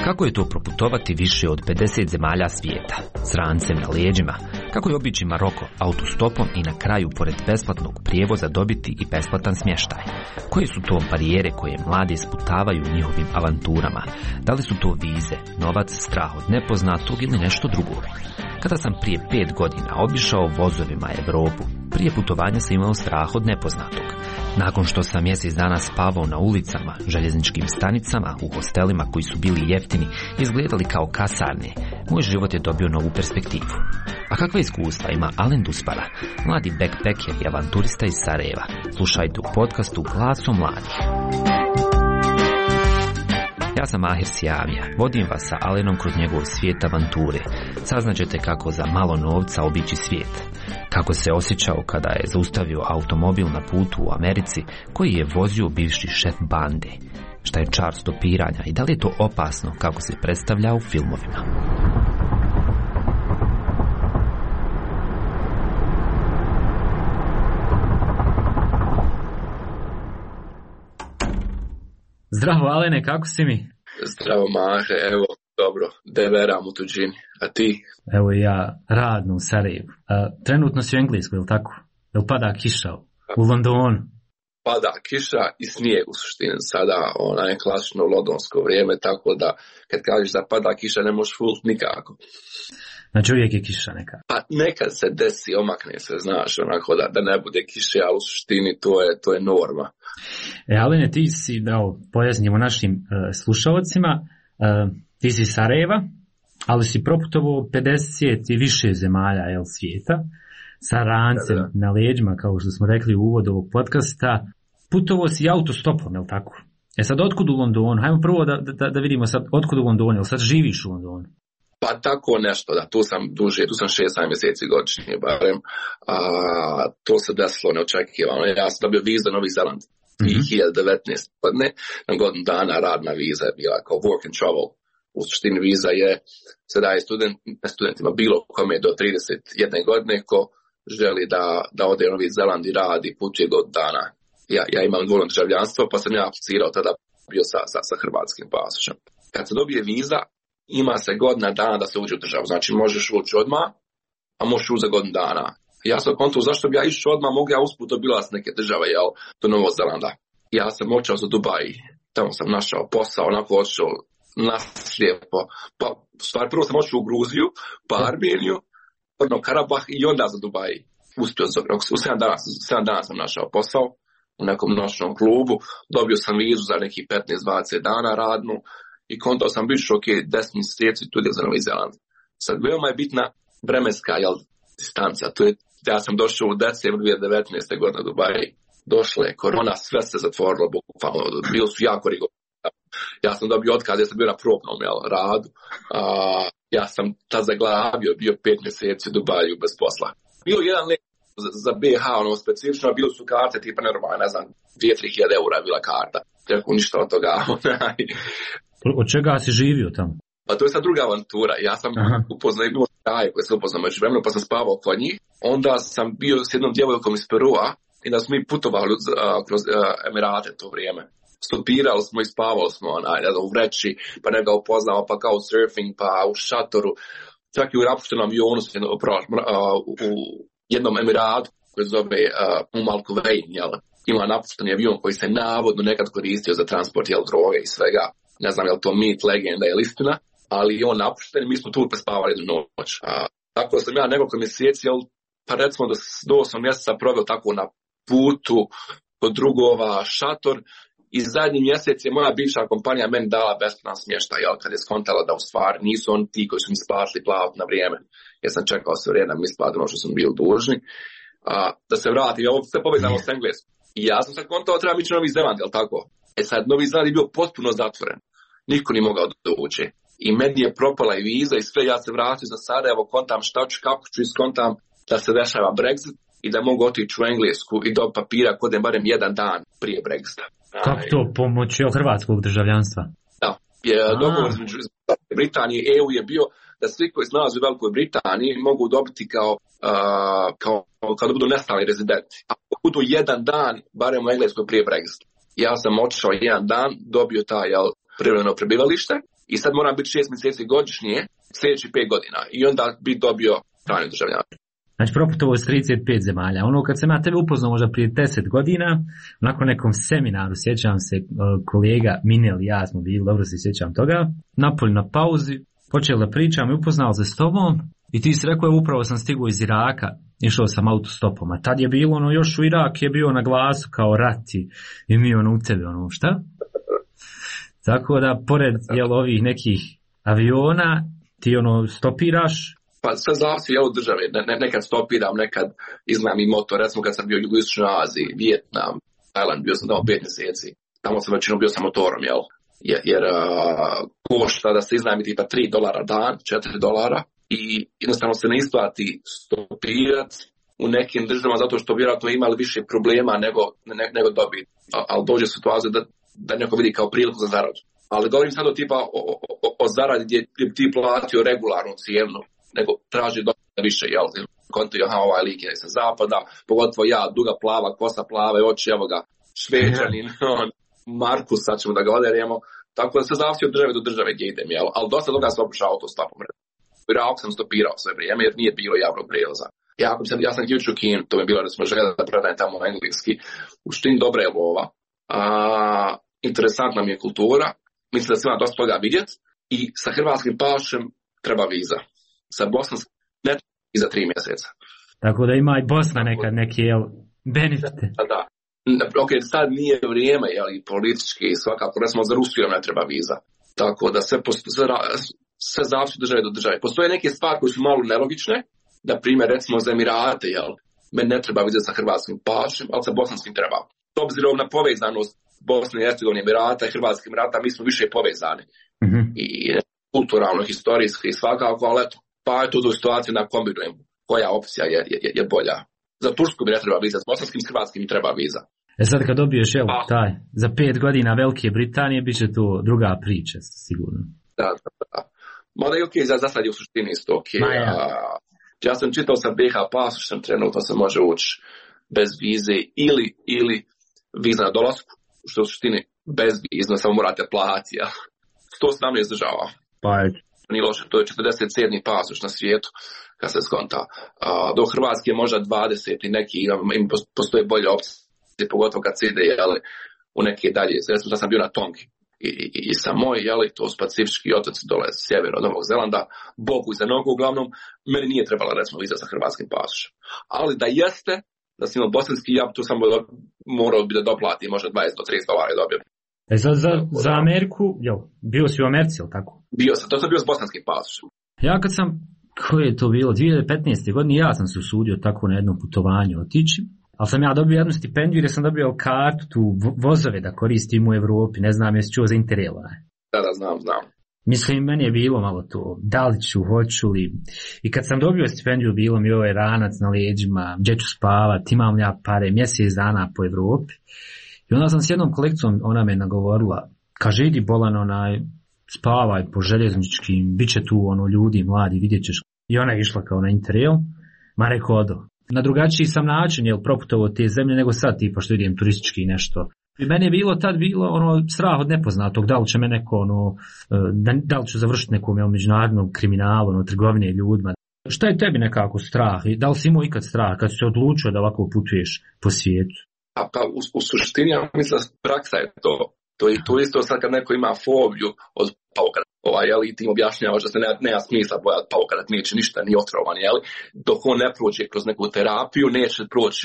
Kako je to proputovati više od 50 zemalja svijeta, s rancem na leđima? Kako je obići Maroko autostopom i na kraju, pored besplatnog prijevoza, dobiti i besplatan smještaj? Koje su to barijere koje mladi sputavaju njihovim avanturama? Da li su to vize, novac, strah od nepoznatog ili nešto drugo? Kada sam prije 5 godina obišao vozovima Europu, prije putovanja sam imao strah od nepoznatog. Nakon što sam mjesec dana spavao na ulicama, željezničkim stanicama, u hostelima koji su bili jeftini, izgledali kao kasarne, moj život je dobio novu perspektivu. A kakva iskustva ima Alen Duspara, mladi backpacker i avanturista iz Sarajeva? Slušajte u podcastu Glasom mladih. Ja sam Mahir Sijavija, vodim vas sa Alenom kroz njegov svijet avanture. Saznaćete kako za malo novca obići svijet. Kako se osjećao kada je zaustavio automobil na putu u Americi koji je vozio bivši šef bande. Šta je čar stopiranja i da li je to opasno kako se predstavlja u filmovima? Zdravo Alene, kako si mi? Zdravo Mahe, evo, dobro, deveram u tuđini, a ti? Evo i ja, radno u Sarajevu. Trenutno si u Engleskoj, ili tako? Jel pada kiša u Londonu? Pada kiša i snijeg u suštini sada, je klasično londonsko vrijeme, tako da kad kažeš da pada kiša ne možeš fult nikako. Znači uvijek je kiša neka? Pa nekad se desi, omakne se, znaš, onako da ne bude kiše, ali u suštini to je norma. Alene, ti si, pojasnimo našim slušalcima, ti si iz Sarajeva, ali si proputovao 50 i više zemalja svijeta, sa rancem na leđima, kao što smo rekli u uvodu ovog podcasta. Putovao si autostopom, je li tako? Sad, otkud u Londonu? Hajmo prvo da vidimo sad, otkud u Londonu, jel sad živiš u Londonu? Pa tako nešto, da, tu sam duže, tu sam 6 mjeseci godišnje barem, to se desilo neočekivano. Ja sam dobio vizu za Novi Zeland 2019 godine, na godinu dana radna viza je bila kao work and travel. U suštini viza se daje studentima bilo kome do 31 godine ko želi da ode u Novi Zeland i radi, putuje godinu dana. Ja imam dvojno državljanstvo, pa sam ja aplicirao tada bio sa hrvatskim pasošem. Kad se dobije viza, ima se godina dana da se uđe u državu. Znači možeš ući odmah, a možeš ući za godinu dana. Ja sam kontuo zašto bi ja išao odmah, mogu ja usput obilaziti neke države, do Novog Zelanda. Ja sam otišao za Dubai, tamo sam našao posao, onako otišao naslijepo. Pa, stvar, prvo sam otišao u Gruziju, pa Armeniju, Karabah i onda za Dubai. Uspio u 7 dana sam našao posao u nekom noćnom klubu, dobio sam vizu za nekih 15-20 dana radnu i kontao sam biš 10 mjeseci tu za Novi Zeland. Sad, veoma je bitna vremenska distanca. Ja sam došao u decembru 2019. godine u Dubai. Došla je korona, sve se zatvorilo, bukvalno, bilo su jako rigorozno. Ja sam dobio otkaz, ja sam bio na probnom radu. Ja sam tad zaglavio, bio 5 mjeseci u Dubaju bez posla. Bilo jedan let za BH, specifično, bilo su karte tipa normalno, ne znam, 2-3 hiljade eura je bila karta. Tako ništa od toga. Od čega si živio tamo? Pa to je sad druga avantura. Ja sam upoznao imao taj koji se upoznao među vremenu, pa sam spavao kod njih. Onda sam bio s jednom djevojkom iz Perua i da smo mi putovali kroz Emirate to vrijeme. Stopirali smo i spavali smo u vreći, pa ne ga upoznao, pa kao surfing, pa u šatoru. Čak i u napuštenom avionu u jednom Emiratu koji se zove Al Quwain, ima napušteni avion koji se navodno nekad koristio za transport droge i svega. Ne znam je li to mit, legenda ili istina, ali on napušten i mi smo tu prespavali jednu noć. Tako sam ja nekoliko mjeseci, pa recimo do 8 mjeseca proveo tako na putu kod drugova, šator, i zadnji mjesec je moja bivša kompanija meni dala besplatan smještaj, kad je skontala da u stvari nisu oni ti koji su mi splatili plavu na vrijeme, jer sam čekao sve vrijeme da mi isplati ono što sam bio dužni. Da se vrati, ovo sve povezano s engleskom. I ja sam sad kontao treba ići na Novi Zeland, jel tako? Sad, Novi Zeland je bio potpuno zatvoren. Niko nije mogao doći. I meni je propala i viza i sve, ja se vratio za Sarajevo, kontam šta ću, kako ću iskontam da se dešava Brexit i da mogu otići u Englesku i do papira kodem barem jedan dan prije Brexita. Kako to pomoći hrvatskog državljanstva? Da, dogovor između Britanije i EU je bio da svi koji se nalaze u Velikoj Britaniji mogu dobiti kao da budu nestalni rezidenti. A budu jedan dan, barem u Engleskoj prije Brexita. Ja sam otišao jedan dan, dobio taj privremeno prebivalište i sad moram biti 6 mjeseci godišnje, sljedeći 5 godina i onda bi dobio trajno državljanstvo. Znači, proputovo s 35 zemalja. Ono kad sam ja tebe upoznao možda prije 10 godina, nakon nekom seminaru, sjećam se, kolega Minel i ja smo bili, dobro se sjećam toga, napolju na pauzi, počeli da pričam i upoznao se s tobom i ti si rekao, upravo sam stigao iz Iraka, išao sam autostopom, a tad je bilo ono, još u Irak je bio na glasu kao rat i mi ono u tebe, ono šta? Tako da, pored ovih nekih aviona, ti ono stopiraš. Pa sve zavisi od države, nekad stopiram, nekad iznajmim motor, recimo kad sam bio u Jugoistočnoj Aziji, Vijetnam, Tajland, bio sam tamo 5 mjeseci, tamo sam većinom bio sa motorom, jel? Jer košta da se iznajmi tipa $3 dan, $4 i jednostavno se ne isplati stopirat u nekim državama zato što vjerojatno imali više problema nego dobiti, ali dođe situacija da neko vidi kao priliku za zaradu. Ali govorim sad o tipa o zaradi gdje ti platio regularnu cijenu, nego traži dosta više, jel? Konto je, ovaj lik je sa zapada, pogotovo ja, duga plava, kosa plave, oči, evo ga, Šveđanin, Markus, sad ćemo da ga oderemo. Tako da se zavisi od države do države gdje idem, jel? Ali dosta toga sam opušao autostopom. U Iraku sam stopirao sve vrijeme jer nije bilo javnog prijevoza. Ja sam htio u Kinu, to mi je bilo da smo željeli da predajem tamo na engleski. U štini dobra je lova, interesantna mi je kultura, mislim da se ima dosta toga vidjeti i sa hrvatskim pašem treba viza. Sa bosanskim ne treba viza 3 mjeseca. Tako da ima i Bosna nekad neke benefite. Da. Ok, sad nije vrijeme, jeli, politički i svakako, recimo za Rusiju ne treba viza. Tako da sve zavisi države do države. Postoje neke stvari koje su malo nelogične, da primjer recimo za Emirate, jel, meni ne treba viza sa hrvatskim pašem, ali sa bosanskim treba. S obzirom na povezanost Bosne i Hercegovine, Emirata i Hrvatskih Emirata, mi smo više povezani. Mm-hmm. I kulturalno, historijski i svakako, ali eto, pa je to u situaciju na kombinujemo. Koja opcija je bolja? Za Tursku mi ne treba viza, s bosanskim i hrvatskim mi treba viza. Sad kad dobiješ, taj, za 5 godina Velike Britanije, bit će to druga priča, sigurno. Da. Mada je ok, za sad je u suštini isto ok. Ja sam čitao sa BH pasošem, trenutno se može ući bez vize ili viza na dolasku, što je u suštini bez viza, samo morate platiti. 117 država. Pa je. Nije loše, to je 47. pasoš na svijetu, kad se skonta. Do Hrvatske možda 20 i neki, postoje bolje opcije, pogotovo kad se ide, jeli, u neke dalje. Recimo da sam bio na Tongi i Samoi, jeli, to su pacifički otoci dole sjever od Novog Zelanda, boku iza nogu, uglavnom, meni nije trebala, recimo, viza sa hrvatskim pasošem. Ali da jeste, da sam imao bosanski, ja tu sam morao bi da doplati možda $20 do $30 dobio. Za Ameriku, bio si u Americi, ili tako? Bio sam, to sam bio s bosanskim pasošem. Ja kad sam, koje je to bilo, 2015. godine, ja sam se usudio tako na jednom putovanju otići, ali sam ja dobio jednu stipendiju jer sam dobio kartu, tu vozove da koristim u Evropi, ne znam jesi čuo za Interrail. Da, znam. Mislim, meni je bilo malo to, da li ću, hoću li. I kad sam dobio stipendiju, bilo mi ovaj ranac na leđima, gdje ću spavat, imam ja pare, mjesec dana po Evropi. I onda sam s jednom kolekcijom, ona me nagovorila, kaže, idi bolan, spavaj po željezničkim, bit će tu ljudi, mladi, vidjet ćeš. I ona je išla kao na Interrail, ma rekao odo. Na drugačiji sam način, proputovao te zemlje nego sad, tipa što idem turistički nešto. I meni je bilo strah od nepoznatog, da li će me neko, da li ću završiti nekom međunarodnom kriminalu, trgovine ljudima. Šta je tebi nekako strah? I da li si imao ikad strah kad si se odlučio da ovako putuješ po svijetu? Pa u suštini, ja mislim, praksa je to. To je isto sad kad neko ima fobiju od paukara, i ti im objašnjavaš da se nema smisla bojati paukara, neće ništa, ni otrovan, dok on ne prođe kroz neku terapiju, neće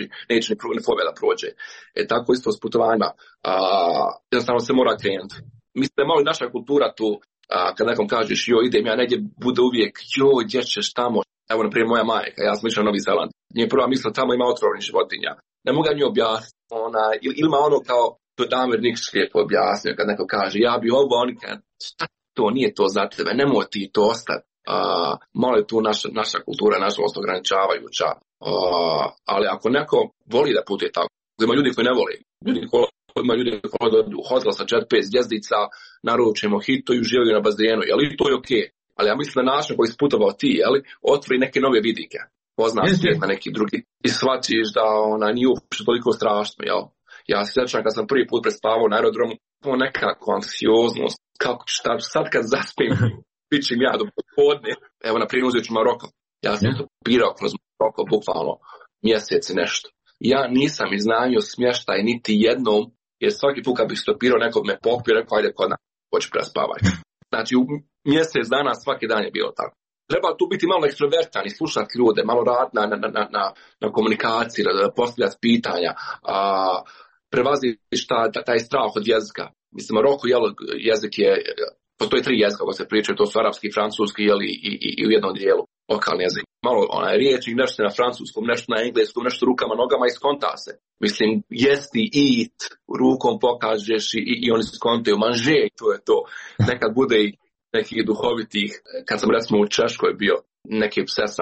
ni fobija da prođe. Tako isto s putovanjima, jednostavno se mora krenuti. Mislim da je malo naša kultura tu, kad nekom kažeš, idem ja negdje, bude uvijek, gdje ćeš tamo, evo naprijed moja majka, ja sam išao na Novi Zeland, nije prva misla, tamo ima otrovnih životinja. Ne mogu nju objasniti, ili ima kao, to je Damir Nikšić lijepo objasnio, kad neko kaže, ja bi šta to, nije to za tebe, nemoj ti to ostati. Malo je tu naša kultura, nažalost, ograničavajuća, ali ako neko voli da putuje tako, ima ljudi koji ne voli, ima ljudi koji dođu u hotel sa 4-5 zvjezdica, naruče mojito i uživaju na bazenu, to je ok, ali ja mislim da način koji si putovao ti, otvori neke nove vidike, pozna svijet na neki drugi i shvatiš da nije uopšte toliko strašno, Ja se sjećam kad sam prvi put prespavao na aerodromu, nekako anksioznost, kako šta, sad kad zaspim, bit će mi ja do podne. Evo, na primjer, uzet ću Maroko. Ja sam stopirao kroz Maroko, bukvalno mjeseci nešto. Ja nisam iznajmio smještaj niti jednom, jer svaki put kad bih stopirao, nekog me pokupio, rekao, ajde kod nas, hoće prespavaj. Znači, u mjesec dana svaki dan je bilo tako. Treba tu biti malo ekstrovertan i slušati ljude, malo raditi na komunikaciji, postavljati pitanja, prevazići taj strah od jezika. Mislim, Maroko, jezik je, postoji 3 jezika koji se pričaju, to su arapski, francuski, i u jednom dijelu lokalni jezik. Malo riječi, nešto na francuskom, nešto na engleskom, nešto rukama, nogama i skonta se. Mislim, jesti, eat, rukom pokažeš i oni skontaju, manger, to je to. Nekad bude i nekih duhovitih, kad sam recimo u Češkoj bio, neke pse sam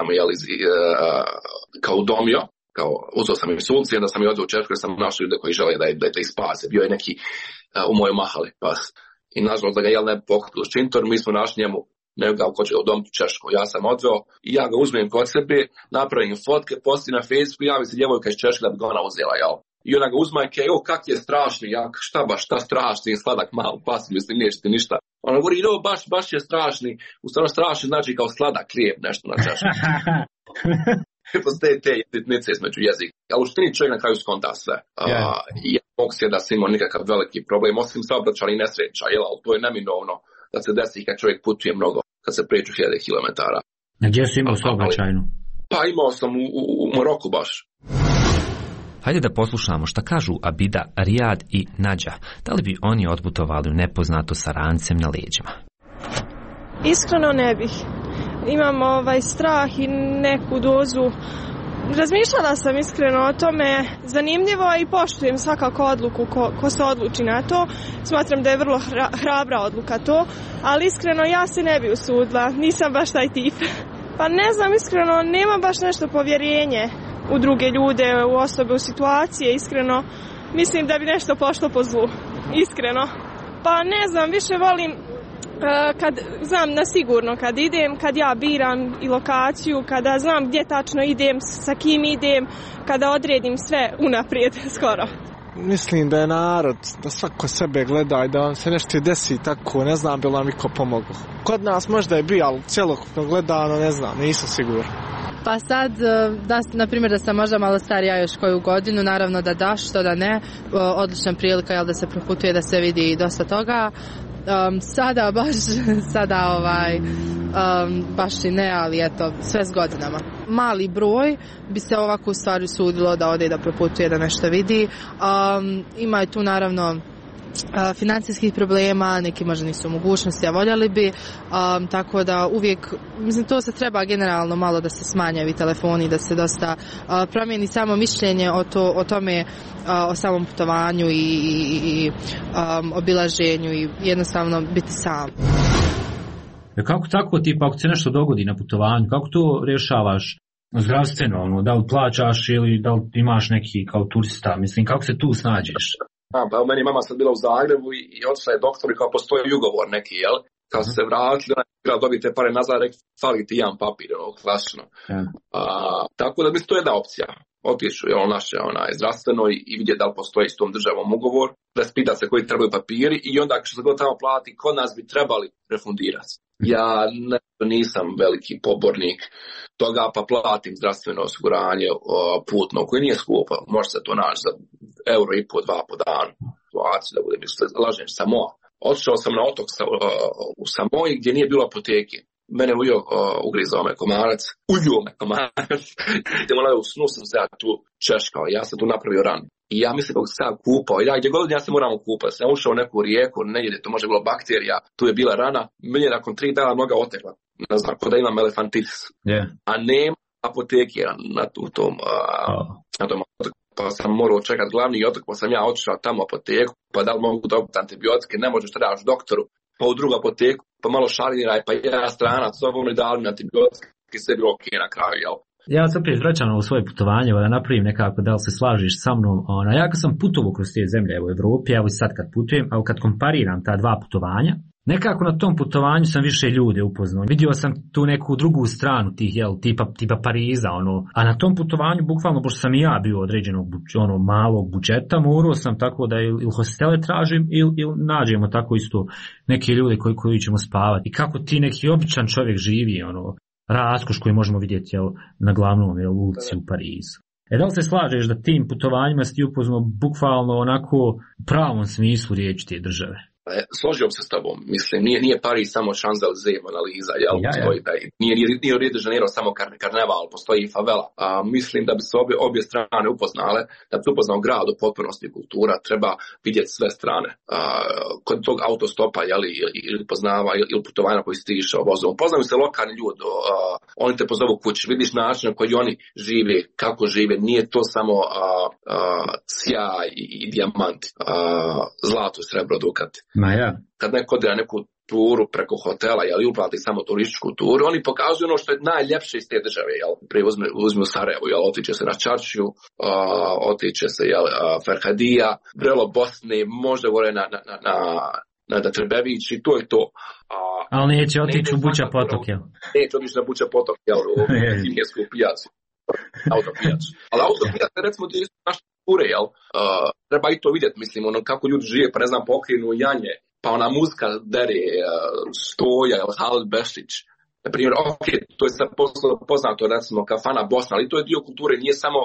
kao udomio, kao uzeo sam im sulci, onda sam i odzeo u Češkoj, sam našao ljude koji žele da ih spase. Bio je neki u mojoj mahali pas. I nažalost da ga ne pokupilo ščintor, mi smo našli njemu nego ga hoće udomiti u Češku. Ja sam odveo i ja ga uzmem kod sebe, napravim fotke, posti na Facebooku, javi se djevojka iz Češke da bi ga ona uzela, jel? I ona ga uzma i kaže, kak je strašni, ja, šta strašni, sladak malo pas, mislim, neće ti ništa. Ona govori, baš je strašni, u stvarno strašni znači kao sladak klijep, nešto na Češku. Postoje te jedinice između jezika. Ali u štini čovjek na kraju skonta sve. I ja mogu se da sam imao nikakav veliki problem, osim saobraćaja i nesreća, jel? Ali to je neminovno da se desi kad čovjek putuje mnogo, kad se pređu 1000 kilometara. A gdje si imao saobraćajnu? Pa imao sam u Maroku baš. Hajde da poslušamo šta kažu Abida, Rijad i Nađa. Da li bi oni otputovali u nepoznato sa rancem na leđima? Iskreno ne bih. Imam strah i neku dozu. Razmišljala sam iskreno o tome. Zanimljivo i poštujem svakako odluku ko se odluči na to. Smatram da je vrlo hrabra odluka to. Ali iskreno ja se ne bih usudila. Nisam baš taj tip. Pa ne znam, iskreno nemam baš nešto povjerenje u druge ljude, u osobe, u situacije. Iskreno mislim da bi nešto pošlo po zlu. Iskreno. Pa ne znam, više volim kad znam na sigurno kad idem, kad ja biram i lokaciju, kada znam gdje tačno idem, sa kim idem, kada odredim sve unaprijed skoro. Mislim da je narod, da svako sebe gleda i da vam se nešto desi tako, ne znam bi li vam iko pomoglo. Kod nas možda je bio, ali cjelokupno gledano ne znam, nisam siguran. Pa sad, na primjer da sam možda malo starija još koju godinu, naravno da što da ne, odlična prilika da se proputuje, da se vidi dosta toga. Sada baš i ne, ali eto, sve s godinama. Mali broj bi se ovako u stvari sudilo da ode da proputuje, da nešto vidi. Ima je tu naravno financijskih problema, neki možda nisu u mogućnosti, a voljeli bi, tako da uvijek, mislim, to se treba generalno malo da se smanjaju telefoni, da se dosta promijeni samo mišljenje o tome, o samom putovanju i obilaženju i jednostavno biti sam. Kako tako, tipa, ako se nešto dogodi na putovanju, kako to rješavaš zdravstveno, da li plaćaš ili da li imaš neki kao turista, mislim, kako se tu snađeš? Pa meni mama sad bila u Zagrebu i otišla je doktor i kao postoji ugovor neki, jel? Kad se vratili, ona dobijete pare nazad, rekli, fali ti jedan papir, klasično. Tako da mislim, to je jedna opcija. Otišu je naše zdravstveno i vidjeti da li postoji s tom državom ugovor, raspita se koji trebaju papiri i onda što se god tamo plati, kod nas bi trebali refundirati. Ja nisam veliki pobornik toga, pa platim zdravstveno osiguranje putno, koje nije skupo, može se to naći za €1,5, €2 po danu. Da budem lažem, Samoa. Otišao sam na otok u Samoji gdje nije bilo apoteke. Mene ugrizao me komarac, u snu sam se ja tu češkao, ja sam tu napravio ran. I ja mislim kako sam kupao, gdje god ja se moram kupati, sam ušao u neku rijeku, negdje to može bilo bakterija, tu je bila rana, meni je nakon 3 dana noga otekla, ne znam, kod da imam elefantitis, a nema apoteke na tom otoku. Pa sam morao čekati glavni otok, pa sam ja otišao tamo apoteku, pa da li mogu dobiti antibiotike, ne možeš trebaš doktoru, pa u drugu apoteku, pa malo šariniraj, pa jedan stranac, ovo mi dali mi antibiotike, sve bilo ok na kraju, jel? Ja se opet vraćam u svoje putovanje, da napravim nekako, da li se slažiš sa mnom. Ja kad sam putovao kroz te zemlje u Evropi, evo i sad kad putujem, kad kompariram ta dva putovanja, nekako na tom putovanju sam više ljude upoznao. Vidio sam tu neku drugu stranu tih, tipa Pariza, a na tom putovanju, bukvalno, pošto sam i ja bio određenog malog budžeta, morao sam tako da ili hostele tražim ili nađemo tako isto neke ljude koji ćemo spavati. I kako ti neki običan čovjek živi, raskoš koji možemo vidjeti na glavnom ulici u Parizu. Da li se slažeš da tim putovanjima si upoznao bukvalno onako u pravom smislu riječi te države? Složio bi se s tobom. Mislim, nije Paris samo Champs-Élysées, Mona Lisa, nije Rio de Janeiro samo karneval, postoji i favela. Mislim da bi se obje strane upoznale, da bi se upoznao grad u potpunosti kultura, treba vidjeti sve strane. Kod tog autostopa, ili poznava, ili putovanja koji si ti išao vozom. Poznaju se lokalni ljudi, oni te pozovu kući, vidiš način na koji oni žive, kako žive, nije to samo sjaj i dijamant, zlato, srebro, dukat. Kad neko ode na neku turu preko hotela, uplati samo turističku turu, oni pokazuju ono što je najljepše iz te države, prije uzmi u Sarajevo, otiče se na Čaršiju, otiče se Ferhadija, Vrelo Bosne, možda gore na Trebević, i to je to. Ali neće otići u Buća potok, Neće otići na Buća potok, u Kimijsku pijacu, autopijacu. Ali autopijac, recimo, gdje su naše ture, treba i to vidjeti, mislim, kako ljudi žive, pa ne znam, pokrenu janje, pa ona muzika dere, Stoja, Halil Bešić, na primjer, to je sad poznato, recimo, kafana Bosna, ali to je dio kulture, nije samo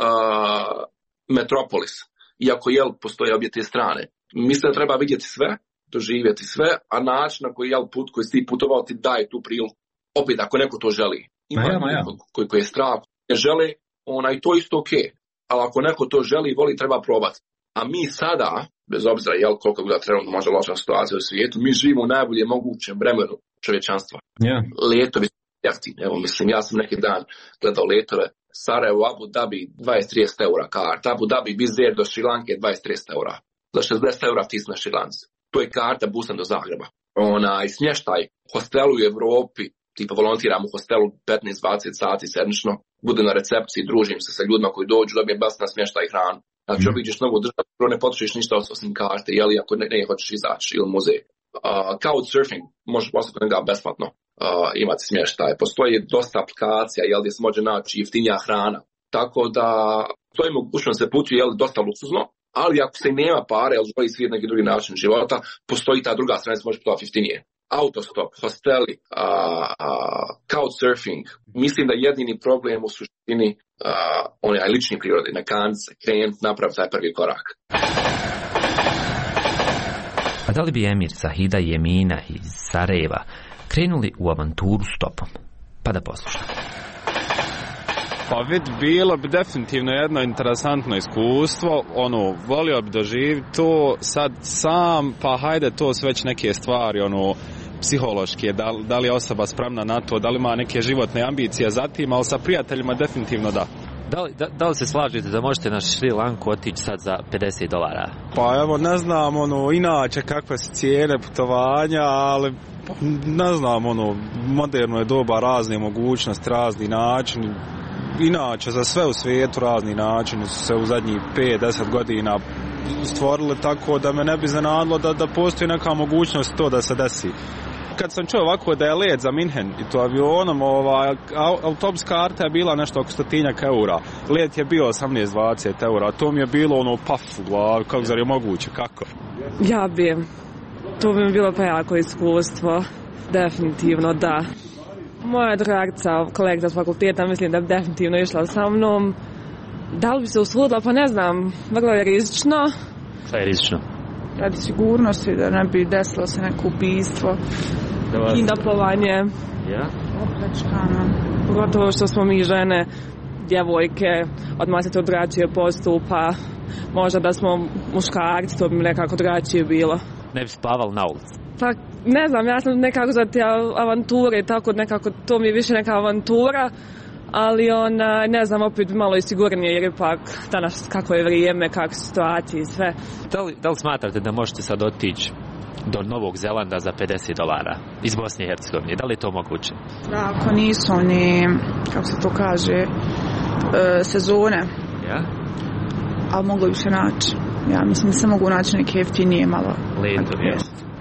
metropolis, iako postoje obje te strane. Mislim da treba vidjeti sve, doživjeti sve, a način na koji put koji si ti putovao ti daje tu priliku. Opet, ako neko to želi, ima koji je strah, ne žele, i to isto okej. Ali ako neko to želi i voli, treba probati. A mi sada, bez obzira koliko bi da trenutno možda loša situacija u svijetu, mi živimo u najbolje mogućem vremenu čovječanstva. Letovi su jeftini. Evo, mislim, ja sam neki dan gledao letove Sarajevo, Abu Dhabi, 20-30 eura karta, Abu Dhabi, Bizer do Šrilanke, 20-30 eura. Za 60 eura ti si na Šrilanci. To je karta busom do Zagreba. Smještaj, hostelu u Evropi, tipa volontiram u hostelu 15-20 sati sedmično, budem na recepciji, družim se sa ljudima koji dođu, dobijem bas na smještaj i hranu. Znači, obiđeš novu državu, ne potrošiš ništa osim karte, ako ne hoćeš izaći ili muzej. Couchsurfing, možeš poslati nekada besplatno imati smještaj. Postoji dosta aplikacija, gdje se može naći jeftinija hrana. Tako da, to je mogućnost se putuje, dosta luksuzno, ali ako se nema pare, želi svijet neki drugi način života, postoji ta druga strana, se može putovati jeftinije. Autostop, hosteli, couchsurfing. Mislim da jedini problem u suštini onaj lični prirodi, na kanci, krenut, napravi taj prvi korak. A da li bi Emir, Zahida i Emina iz Sarajeva krenuli u avanturu stopom? Pa da poslušamo. Pa bilo bi definitivno jedno interesantno iskustvo, volio bi doživjeti to sad sam, pa hajde to su već neke stvari, psihološke, da li je osoba spremna na to, da li ima neke životne ambicije za tim, ali sa prijateljima definitivno da. Da li se slažete da možete na Šri Lanku otići sad za $50? Pa evo, ne znam, inače kakve su cijene putovanja, ali ne znam, moderno je doba, razne mogućnosti, razni načini. Inače, za sve u svijetu razni načini su se u zadnjih 5-10 godina stvorili, tako da me ne bi iznenadilo da postoji neka mogućnost to da se desi. Kad sam čuo ovako da je let za Minhen i to avionom, autobus karta je bila nešto oko 100 eura. Let je bio 18-20 eura, to mi je bilo paf u glavi, kako zar je moguće, kako? Ja bi, to bi mi bilo pa jako iskustvo, definitivno da. Moja dragca, kolegica s fakulteta, mislim da bi definitivno išla sa mnom. Da li bi se usudila, pa ne znam, vrlo je rizično. Šta je rizično? Radi sigurnosti, da ne bi desilo se neko ubistvo, kidnapovanje, opljačkano. Pogotovo što smo mi žene, djevojke, odmah se to drugačije postupa. Možda da smo muškarci, to bi mi nekako drugačije bilo. Ne bi spavali na ulici? Pa ne znam, ja sam nekako za te avanture, tako nekako to mi je više neka avantura, ali ne znam, opet malo i sigurnije, jer ipak danas kako je vrijeme, kako su situacije i sve. Da li smatrate da možete sad otići do Novog Zelanda za $50 iz Bosne i Hercegovine? Da li je to moguće? Da, ako nisu oni, kako se to kaže, sezone. Ja? Ali moglo bi se naći. Ja mislim da se mogu naći neke jeftinije malo. Letovi, ja.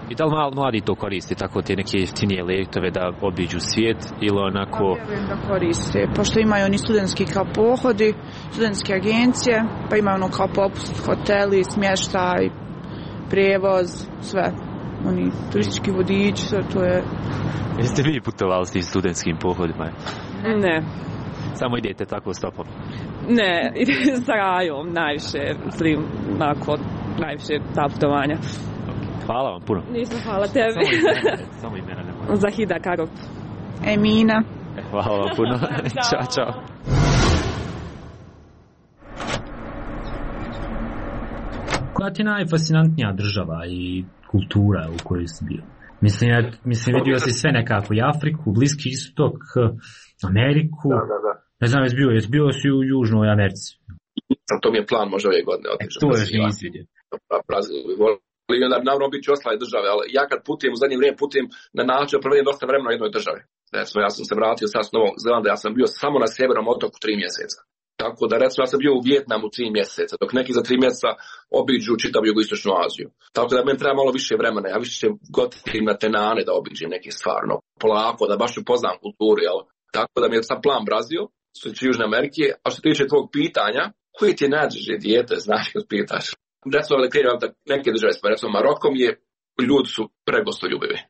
I da li mladi to koristi, tako te neke jeftinije letove da obiđu svijet ili onako... Ja vjerujem da koriste, pošto imaju oni studentski kao pohodi, studentske agencije, pa imaju ono kao popust, hoteli, smještaj, prijevoz, sve. Oni turistički vodiči, sve to je... Jeste vi putovali s tim studentskim pohodima? Ne. Samo idete tako stopom? Ne, idem sa rajom najviše, najviše ta putovanja. Hvala vam puno. Nisam, hvala tebi. Samo imena nema. Zahida Karov. Emina. Hvala vam puno. Ćao. Koja ti je najfascinantnija država i kultura u kojoj si bio? Mislim, vidio si sve nekako, i Afriku, Bliski istok, Ameriku. Da. Ne znam, jesi bio si u Južnoj Americi. To mi je plan možda ove godine otići. To još nisi vidio. I onda naravno obići ostale države, ali ja kad putujem u zadnje vrijeme putujem na način da provedem dosta vremena u jednoj državi. Recimo, ja sam se vratio sad s Novog Zelanda, ja sam bio samo na sjevernom otoku 3 mjeseca. Tako da recimo ja sam bio u Vijetnamu 3 mjeseca, dok neki za 3 mjeseca obiđu čitavu jugoistočnu Aziju. Tako da meni treba malo više vremena, ja više gotim na tenane da obiđem neke stvarno, polako, da baš upoznam kulturu, jel? Tako da mi je sad plan Brazil, što tiče Južne Amerike, a što tiče tvog pitanja, koji ti je najdraže dijete, znaš kad pitaš? Recimo, da krenem da neke države, recimo Marokom je, ljudi su pregostoljubivi.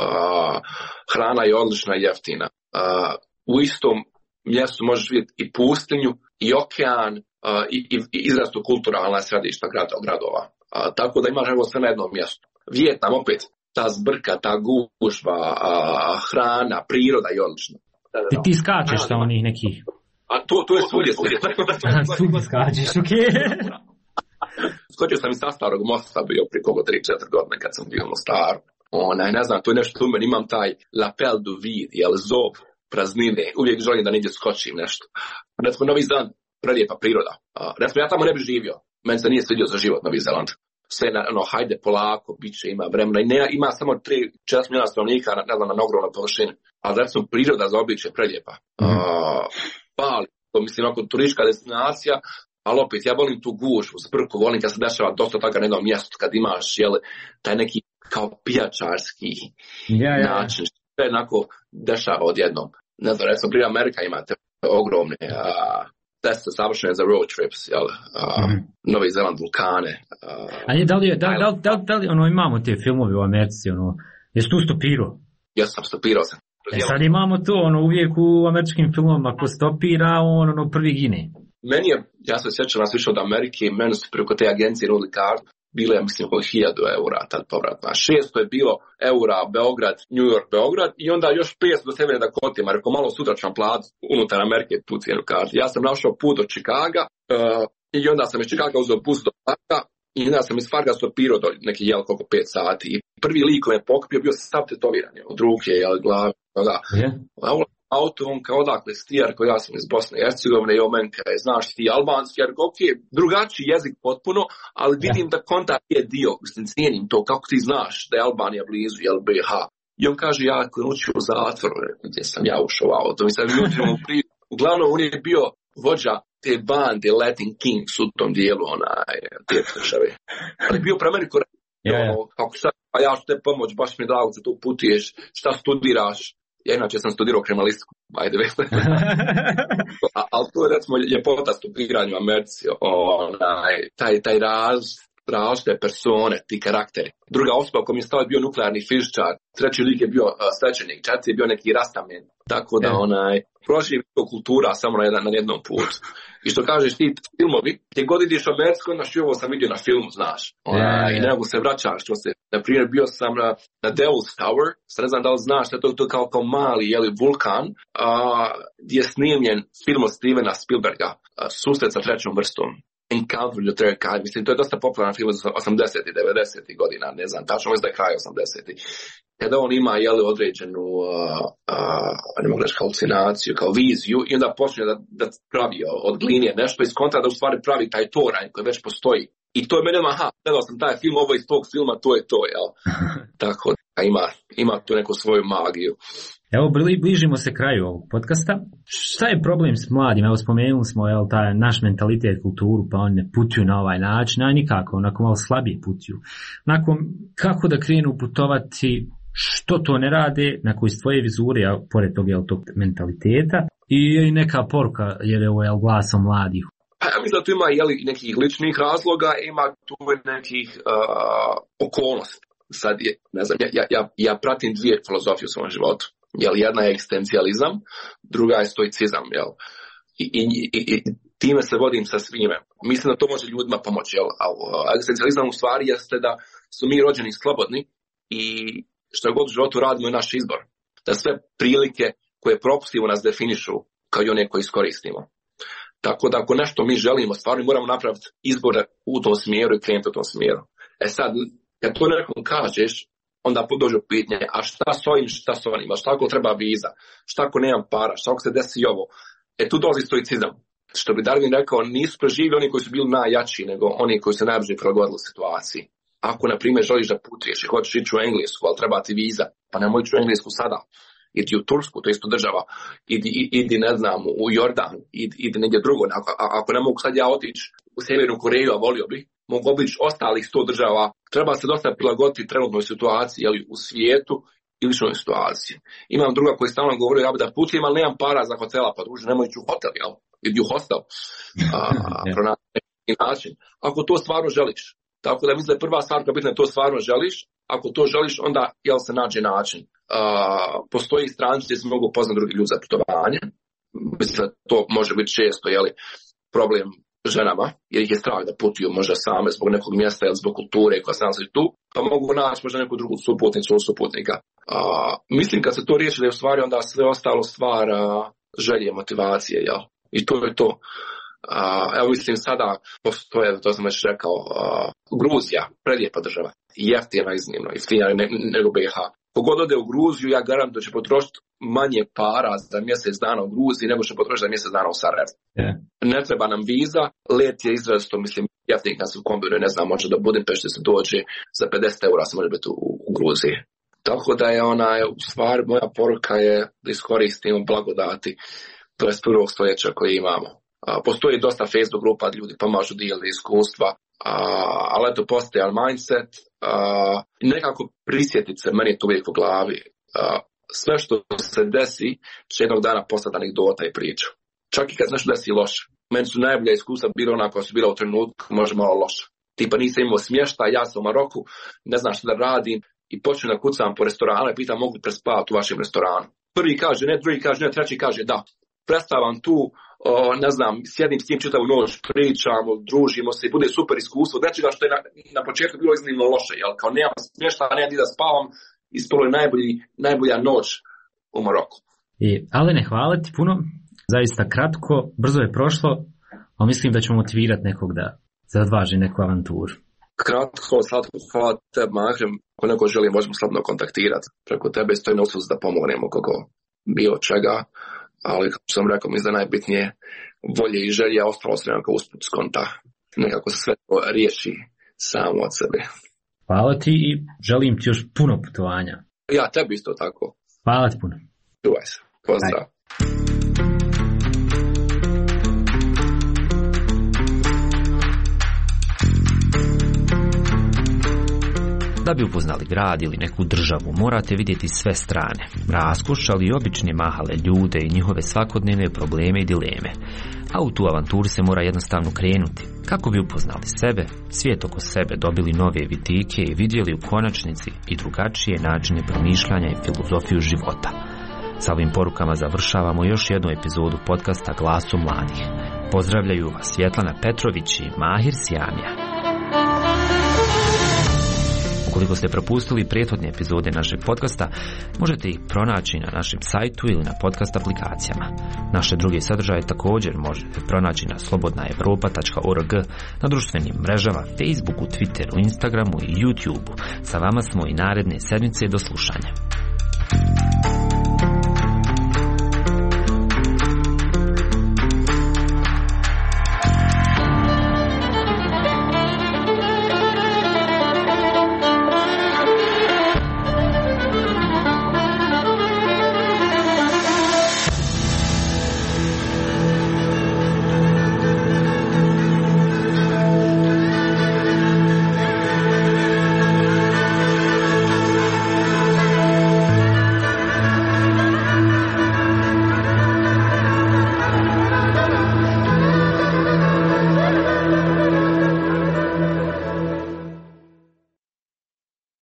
Hrana je odlična i jeftina. U istom mjestu možeš vidjeti i pustinju, i okean, i izrasto kulturalna središta gradova. Tako da imaš sve na jednom mjestu. Vijetnam opet, ta zbrka, ta gužva, hrana, priroda je odlična. Ti skačeš sa onih nekih... A to je svudje. Svudje skačeš, okej. Skočio sam iz Starog mosta, bio prije 3-4 godine kad sam bio u Mostaru. Ne znam, to je nešto u meni, imam taj lapel du vide, zov praznine, uvijek želim da negdje skočim nešto. Recimo, Novi Zeland, prelijepa priroda. Recimo, ja tamo ne bi živio, meni se nije svidio za život Novi Zeland. Sve, hajde polako, bit će, ima vremena. I ima samo 3-4 milijuna stanovnika na ogromnoj površini. Ali recimo, priroda za običaj je prelijepa. Bali, to mislim, turistička destinacija, ali opet, ja volim tu gužvu, zbrku, volim kad se dešava dosta toga na jednom mjestu, kad imaš, taj neki kao pijačarski način, što je onako dešava odjednom. Ne znam, recimo, prije Amerika imate ogromne teste savršene za road trips, Novi Zeland, vulkane. Da li imamo te filmove u Americi, jesi tu stopirao? Ja sam stopirao se. Sad imamo to, uvijek u američkim filmama, ako stopira, prvi gine. Meni je, ja se sjećam nas više od Amerike, meni su preko te agencije nudili kartu, bilo je, mislim, oko 1000 eura tad povratna. 600 je bilo eura Beograd, New York, Beograd i onda još 500 do Severne Dakote, ma rekao, malo sutra ću vam platiti unutar Amerike tu cijenu kartu. Ja sam našao put do Chicaga i onda sam iz Chicaga uzeo bus do Farga i onda sam iz Farga stopirao do neki koliko 5 sati. I prvi lik koji me pokupio bio sav tetoviran, od ruke, glave, auto, on kao odakle stijar, koji ja sam iz Bosne i Hercegovine i on meni kaže, znaš ti albanski, jer drugačiji jezik potpuno, ali vidim da konta je dio, mislim, cijenim to, kako ti znaš da je Albanija blizu, BiH. I on kaže, ja ako je učio u zatvoru, gdje sam ja ušao u auto, mislim, uglavnom on je bio vođa te bande Latin Kings u tom dijelu, te države. Ali bio pre meni kako sad, a ja ću te pomoć, baš mi je drago da tu putuješ, šta studiraš. Ja inače sam studirao kriminalistiku, ali to je recimo ljepota stupiranja u Americi, taj različite persone, ti karakteri. Druga osoba koja mi je stao je bio nuklearni fizičar, treći lik je bio svećenik, četvrti je bio neki rastamen, tako da prošli kultura samo na jednom putu. I što kažeš ti filmovi, gdje god ideš u Ameriku, i ovo sam vidio na filmu, znaš. I ne mogu se vraćaš. Na primjer, bio sam na Devil's Tower, ne znam da li znaš, to je kao mali vulkan, gdje je snimljen film od Stevena Spielberga, Susret sa trećom vrstom. Encounter with the Third Kind. Mislim, to je dosta popularan film od 80. i 90. godina, ne znam, tačno mislim da je kraj 80. Kada on ima određenu ne mogu reći halucinaciju, kao viziju i onda počne da pravi od gline nešto iz kontra da u stvari pravi taj toranj koji već postoji. I to je mene, gledao sam taj film, ovo iz tog filma, to je to, jel? Tako da ima tu neku svoju magiju. Evo, bližimo se kraju ovog podcasta. Šta je problem s mladim? Evo, spomenuli smo taj naš mentalitet, kulturu, pa oni ne putuju na ovaj način, a nikako, onako malo slabije putuju. Onako, kako da krenu putovati, što to ne rade, nakon iz tvoje vizure, a pored toga tog mentaliteta, i neka poruka, jer je ovo glasom mladih. Ja mislim da tu ima nekih ličnih razloga, ima tu nekih okolnosti. Sad je, ne znam, ja pratim dvije filozofije u svom životu. Jedna je egzistencijalizam, druga je stoicizam. I time se vodim sa svime. Mislim da to može ljudima pomoći. Egzistencijalizam u stvari jeste da su mi rođeni slobodni i što god u životu radimo je naš izbor. Da sve prilike koje propustimo nas definišu kao i one koje iskoristimo. Tako da ako nešto mi želimo, stvarno moramo napraviti izbor u tom smjeru i krenuti u tom smjeru. Sad, kad to nekom kažeš, onda dođu pitanje, a šta s ovim, šta s onim, a šta ako treba viza, šta ako nemam para, šta ako se desi ovo. Tu dolazi stoicizam. Što bi Darwin rekao, nisu preživjeli oni koji su bili najjači, nego oni koji se najbrže prilagodili situaciji. Ako, na primjer, želiš da putuješ i hoćeš ići u Englesku, ali treba ti viza, pa nemoj ići u Englesku sada. Idi u Tursku, to je isto država, idi ne znam, u Jordan, idi negdje drugo. Ako ne mogu sad ja otići u Sjevernu Koreju, a volio bi, mogu obići ostalih 100 država. Treba se dosta prilagoditi trenutnoj situaciji, u svijetu i ličnoj situaciji. Imam druga koji stalno govori, ja bi da putujem, ali nemam para za hotela, pa druže, nemoj ići u hotel, idi u hostel. Pronaći neki način. Ako to stvarno želiš. Tako da mislim da je prva stvar koja bitna, to stvarno želiš. Ako to želiš, onda se nađe način. Postoji stranci gdje se mogu poznati drugi ljudi za putovanje. Mislim da to može biti često problem ženama, jer ih je strah da putuju možda same zbog nekog mjesta ili zbog kulture koja se nalazi tu, pa mogu naći možda neku drugu suputnicu ili suputnika. Mislim kad se to riješi da je u stvari onda sve ostalo stvar želje, motivacije, I to je to. Evo mislim sada postoje, to sam već rekao, Gruzija, prelijepa država, jeftina iznimno, jeftina nego BiH. Kogod ode u Gruziju, ja garantujem da će potrošiti manje para za mjesec dana u Gruziji nego će potrošiti za mjesec dana u Sarajevu. Yeah. Ne treba nam viza, let je izrazito, mislim, jeftin kad se kombinuje, ne znam, može do Budimpešte se dođe za 50 eura se može biti u Gruziji. Tako da je u stvari moja poruka je da iskoristimo blagodati 21. stoljeća koje imamo. Postoji dosta Facebook grupa, ljudi pomažu, dijeli iskustva, ali eto postoji mindset, nekako prisjetiti se, meni je to uvijek u glavi, sve što se desi će jednog dana postati anegdota i priča. Čak i kad se nešto desi loše. Meni su najbolja iskustva bila ona koja su bila u trenutku možda malo loša. Tipa nisam imao smještaj, ja sam u Maroku, ne znam što da radim i počnem da kucam po restoranu i pitam mogu li prespavati u vašem restoranu. Prvi kaže ne, drugi kaže ne, treći kaže da. Predstavam tu, ne znam, sjedim s njim čitavu noć, pričamo, družimo se i bude super iskustvo. Nečega što je na početku bilo iznimno loše, kao nemam smještaja, nemam da spavam, ispalo je najbolja noć u Maroku. Alene, hvala ti puno, zaista kratko, brzo je prošlo, ali mislim da ćemo motivirati nekog da zadvaži neku avanturu. Kratko, slatko, hvala tebi, Mahrem. Ako neko želi, možemo slobodno kontaktirati. Preko tebe stoji na usluzi da pomognemo kako bilo čega. Ali, kao sam rekao, mislim da najbitnije volje i želje, ostalo se nekako usput skonta. Nekako se sve to riješi samo od sebe. Hvala ti i želim ti još puno putovanja. Ja, tebi isto tako. Hvala ti puno. Čuvaj se. Pozdrav. Da bi upoznali grad ili neku državu, morate vidjeti sve strane, raskoš, ali i obične mahale ljude i njihove svakodnevne probleme i dileme. A u tu avanturu se mora jednostavno krenuti, kako bi upoznali sebe, svijet oko sebe, dobili nove vidike i vidjeli u konačnici i drugačije načine promišljanja i filozofiju života. Sa ovim porukama završavamo još jednu epizodu podcasta Glasom mladih. Pozdravljaju vas Svjetlana Petrović i Mahir Sjamija. Ukoliko ste propustili prethodne epizode našeg podcasta, možete ih pronaći na našem sajtu ili na podcast aplikacijama. Naše druge sadržaje također možete pronaći na slobodnaevropa.org, na društvenim mrežama, Facebooku, Twitteru, Instagramu i YouTubeu. Sa vama smo i naredne sedmice, do slušanja.